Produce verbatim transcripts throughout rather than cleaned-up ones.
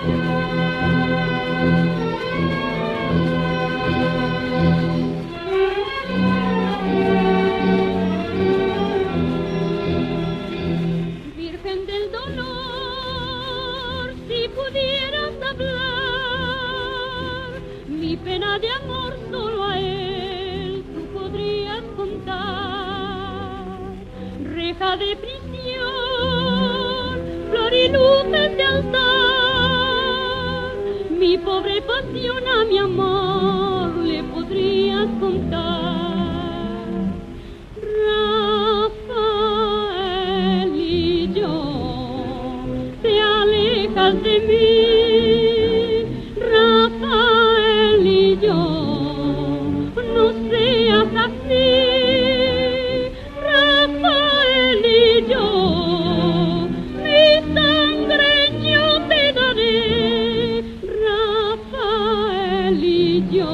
Virgen del dolor, si pudieras hablar mi pena de amor, solo a él tú podrías contar. Reja de prisión, flor y luces de altar, mi pobre pasión a mi amor le podrías contar. Rafael y yo, te alejas de mí, Rafael y yo, no seas así, Rafael y yo, mi sangre yo te daré, Rafael y yo,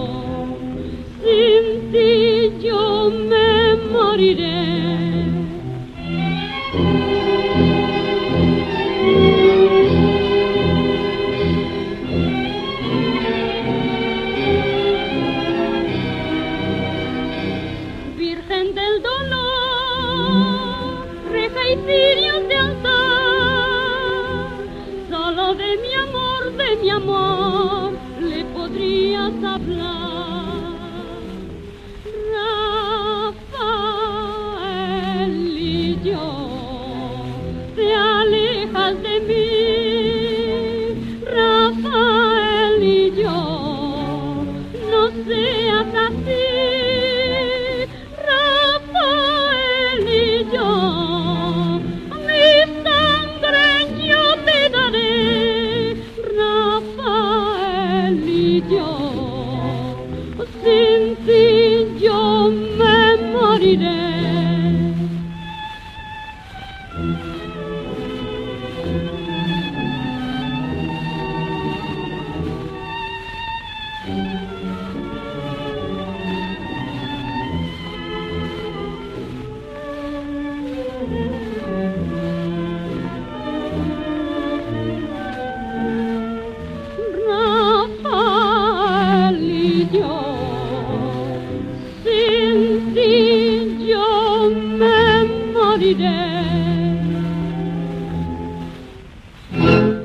sin ti yo me moriré. Virgen del dolor, reja y cirios de altar, solo de mi amor, de mi amor, le podrías hablar.